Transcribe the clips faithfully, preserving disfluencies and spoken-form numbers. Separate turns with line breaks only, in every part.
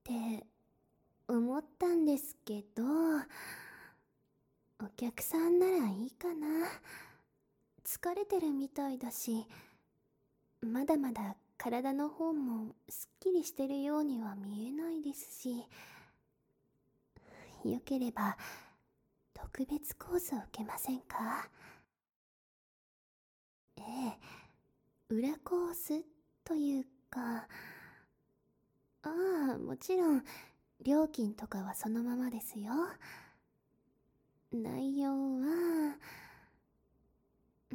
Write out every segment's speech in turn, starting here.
って思ったんですけど、お客さんならいいかな。疲れてるみたいだし、まだまだ体の方もすっきりしてるようには見えないですし、よければ特別コースを受けませんか？ええ、裏コースというか、ああ、もちろん料金とかはそのままですよ。内容は、うん、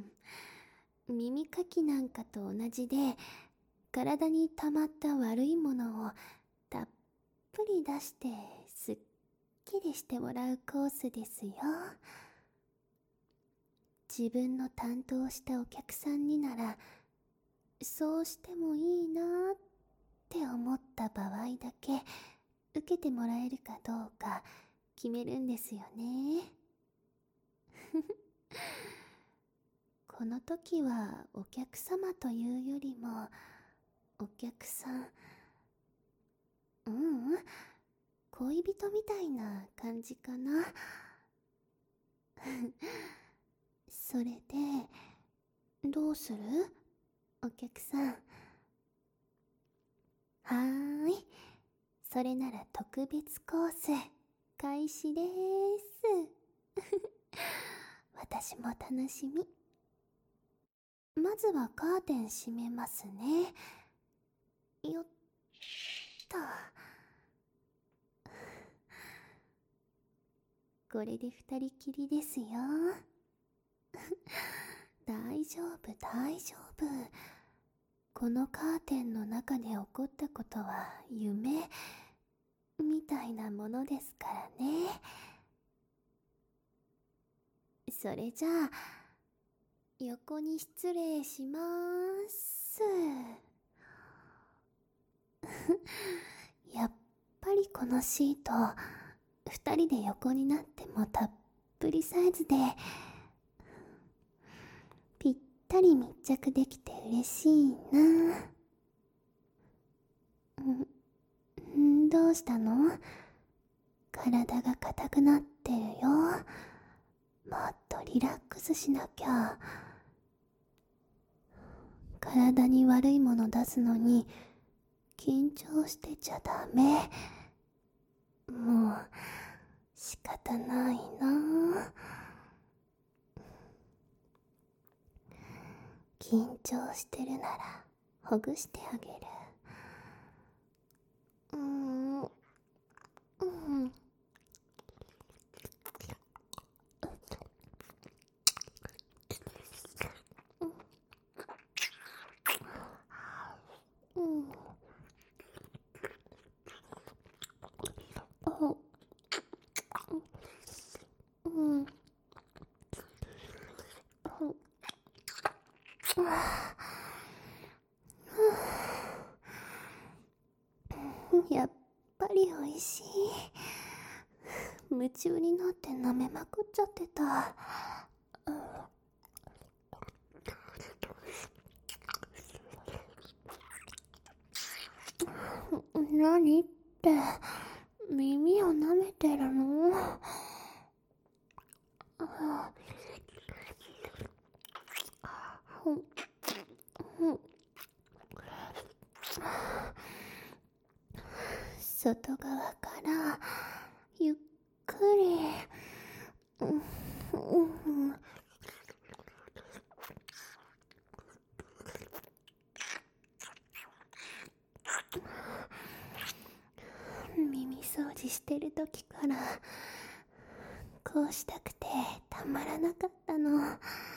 耳かきなんかと同じで、体に溜まった悪いものをたっぷり出してすっきりしてもらうコースですよ。自分の担当したお客さんにならそうしてもいいなって思った場合だけ受けてもらえるかどうか決めるんですよね。この時はお客様というよりもお客さん、ううん、恋人みたいな感じかな。それでどうする？お客さん。はーい、それなら特別コース開始でーす。私も楽しみ。まずはカーテン閉めますね。よっと。これで二人きりですよ。大丈夫大丈夫。このカーテンの中で起こったことは夢みたいなものですからね。それじゃあ横に失礼しまーす。やっぱりこのシート二人で横になってもたっぷりサイズでぴったり密着できて嬉しいな。んどうしたの？体が硬くなってるよ。もっとリラックスしなきゃ。体に悪いもの出すのに緊張してちゃダメ。もう仕方ないな。緊張してるならほぐしてあげる。うーん、うん、うん、うん、うん、やっぱりおいしい。夢中になって舐めまくっちゃってた。何って耳を舐めてるの？あ、うん、うん、外側からゆっくり、うん、うん、耳掃除してる時からこうしたくてたまらなかったの。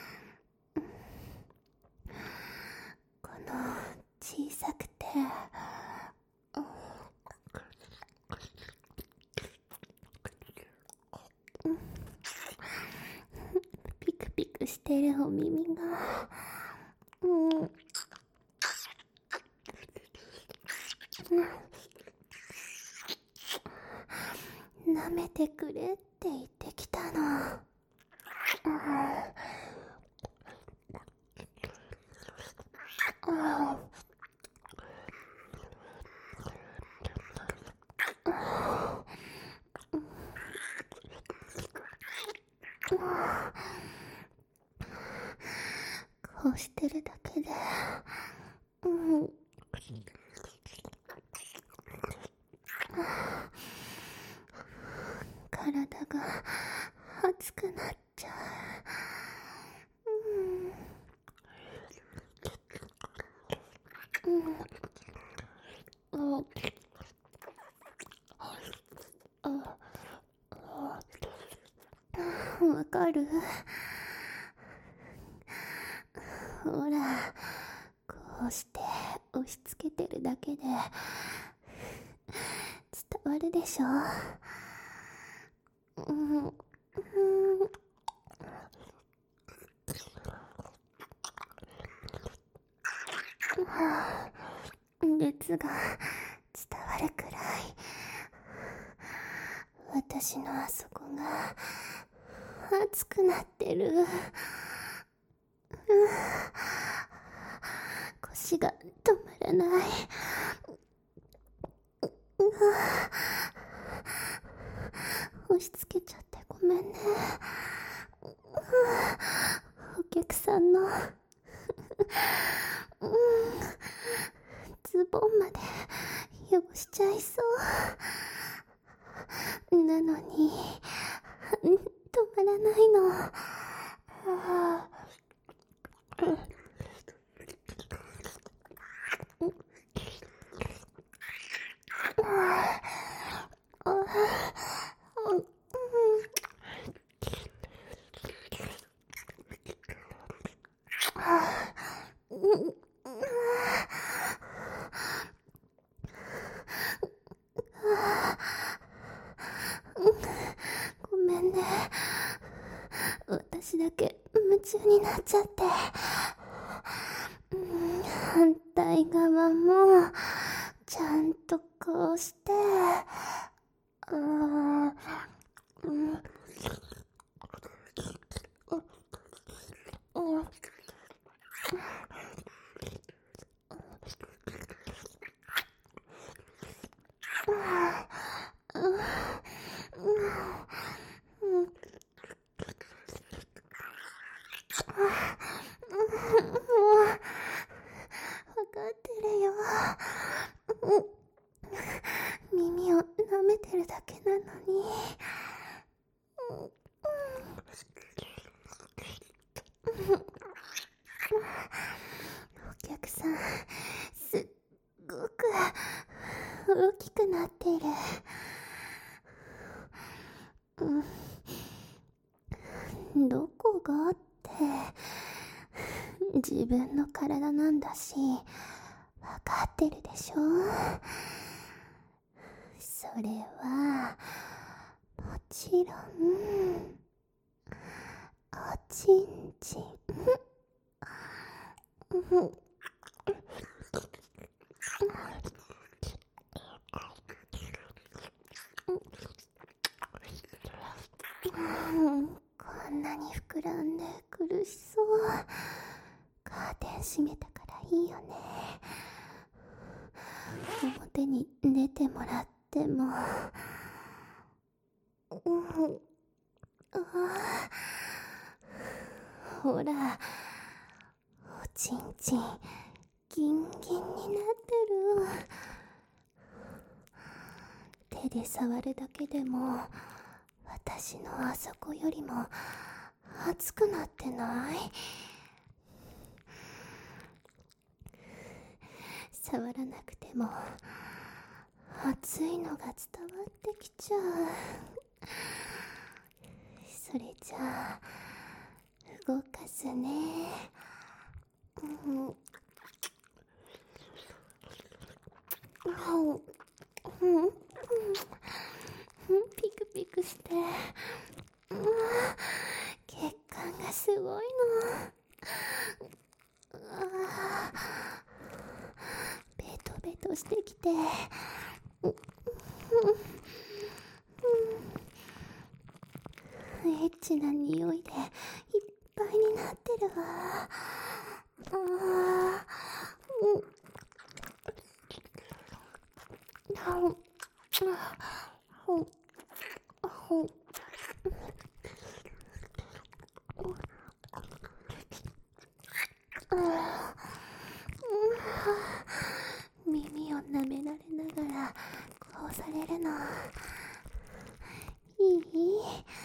この小さくてピクピクしてるお耳が、うん、舐めてくれって言ってきたの。 こうしてるだけで、うん、体が熱くなっちゃう。うん、うん、あ、あ、あ、わかる？ほら、こうして押し付けてるだけで伝わるでしょ？うん、うん、熱が伝わるくらい私のあそこが熱くなってる。腰が止まらない。押し付けちゃってごめんね。お客さんのズボンまで汚しちゃいそう。なのに止まらないの。ごめんね。私だけ夢中になっちゃって。反対側もちゃんとこうして、うん、うん、わかってるよ。耳を舐めてるだけなのに。お客さん、すっごく大きくなっている。うん、どこがって自分の体なんだしわかってるでしょ。それはもちろんおちんちん。こんなに膨らんで苦しそう。カーテン閉めたからいいよね。表に出てもらっても。うん、あ、ほら、おちんちんギンギンになってる。手で触るだけでも私のあそこよりも熱くなってない？触らなくても熱いのが伝わってきちゃう。それじゃあ動かすね。うん、うん、うん、ピクピクして、うん、血管がすごいの。あ、ベトベトしてきて、うん、うん、エッチな匂いでいっぱいになってるわ。あ、うん、ほん、ほん、ほん、 されるのいい？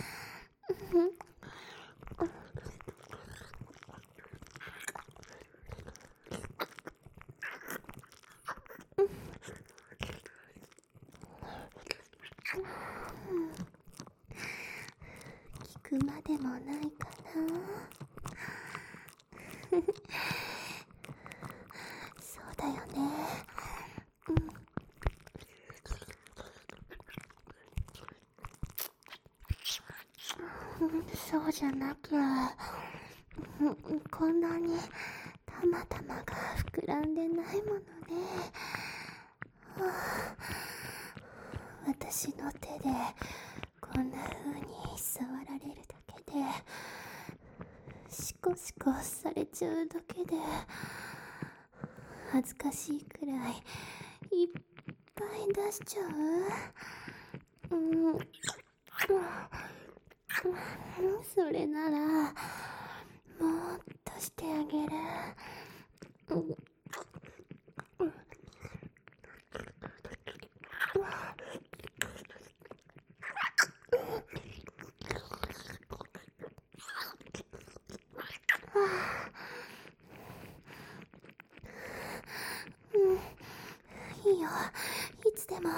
聞くまでもないかな。そうだよね。うん、そうじゃなきゃ、こんなにたまたまが膨らんでないものね。はあ、私の手でこんな風に触られるだけで、シコシコされちゃうだけで恥ずかしいくらいいっぱい出しちゃう。うん、うん、それならもっとしてあげる。うん、いいよ、いつでも。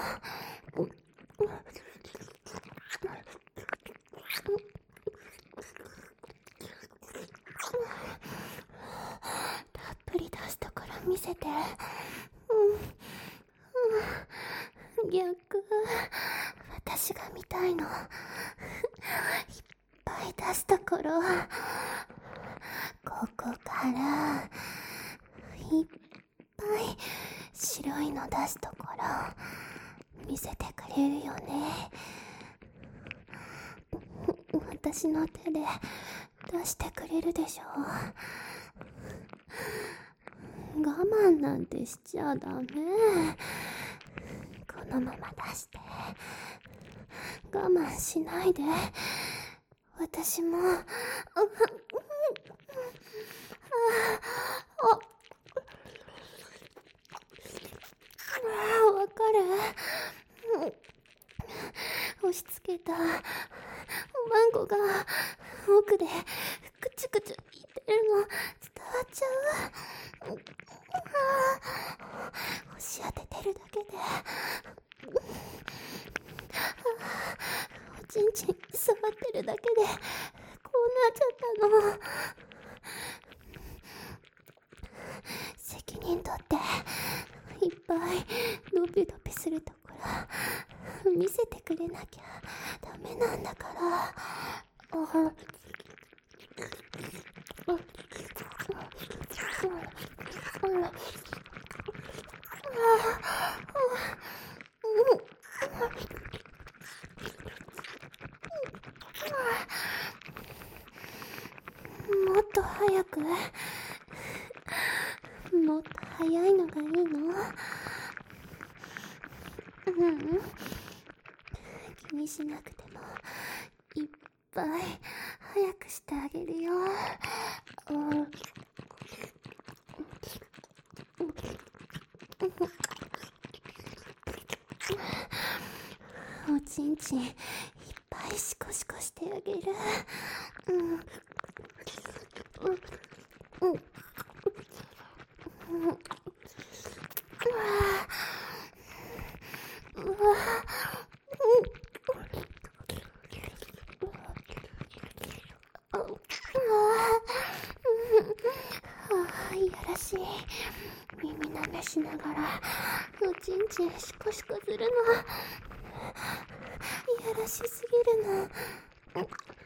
たっぷり出すところ見せて。うん、うん、逆、私が見たいの。いっぱい出すところ、ここからいっぱい白いの出すところ見せてくれるよね。私の手で出してくれるでしょ。我慢なんてしちゃダメ。このまま出して、我慢しないで。私も、あ、わかる。押し付けたマンゴが奥でクチュクチュ言ってるの伝わっちゃう。押し当ててるだけでおちんちん触ってるだけでこうなっちゃったの。責任取っていっぱいドピドピするところ見せてくれなきゃダメなんだから。あ、もっと早く、もっと早いのがいいの？うん、気にしなくてもいっぱい早くしてあげるよ。うん、おちんちんいっぱいシコシコしてあげる。うん、うん、うん、うん、うわうわ、あ、いやらしい。耳舐めしながらおちんちんシコシコするのいやらしすぎるの。うわ、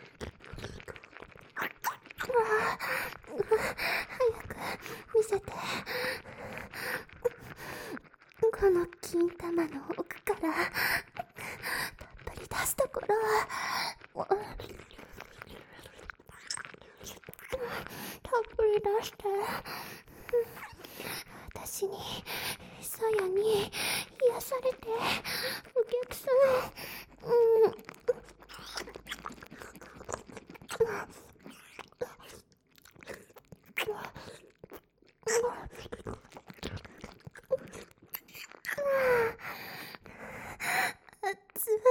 早く見せて。この金玉の奥からたっぷり出すところ、たっぷり出して。私にさやに癒されてお客さん。うん、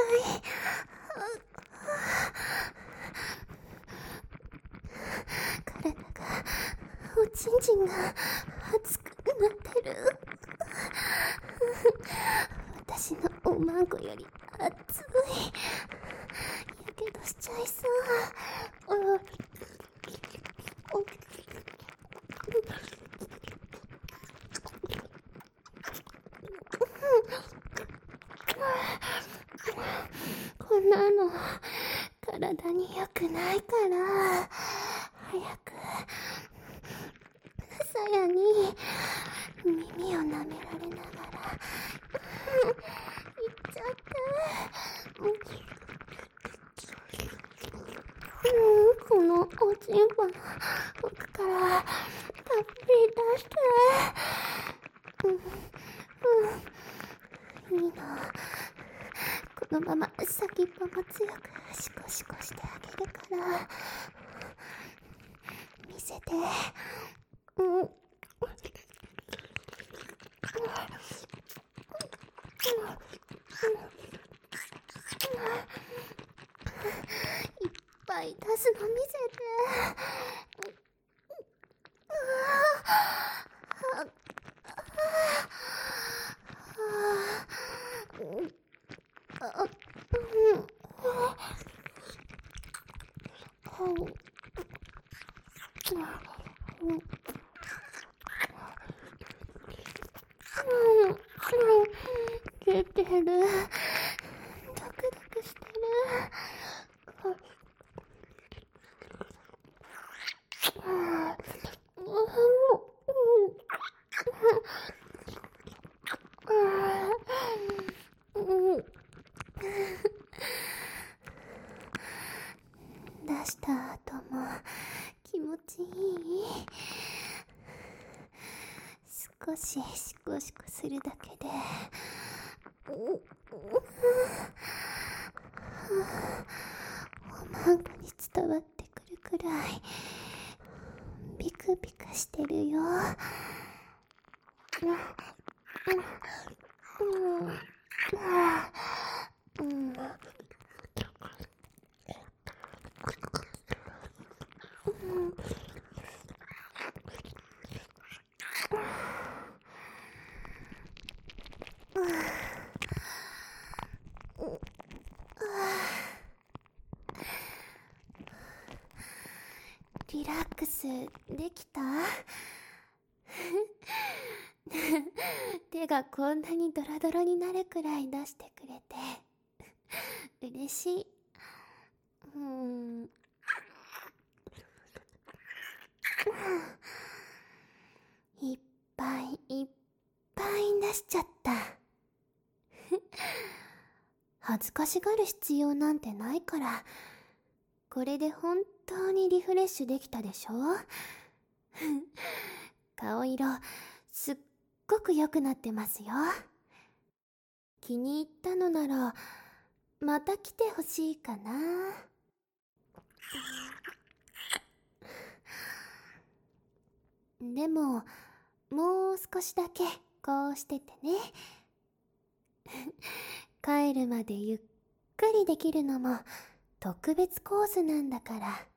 体が、おちんちんが熱くなってる。私のおまんこより熱い。やけどしちゃいそう。うんこんなの体に良くないから、早くさやに耳を舐められながら言っちゃって、うん、このおちんぽの奥からたっぷり出して、うん、うん、いいの。このまま先っぽも強くシコシコしてあげるから、見せて。うん、いっぱい出すの見せて。出てる。ドクドクしてる。出した後も気持ちいい。少しシコシコするだけでおまんこに伝わってくるくらいビクビクしてるよ。リラックスできた？手がこんなにドロドロになるくらい出してくれて嬉しい。うーんいっぱいいっぱい出しちゃった。恥ずかしがる必要なんてないから、これで本当にリフレッシュできたでしょ。顔色すっごく良くなってますよ。気に入ったのならまた来てほしいかな。でももう少しだけこうしててね。帰るまでゆっくりできるのも特別コースなんだから。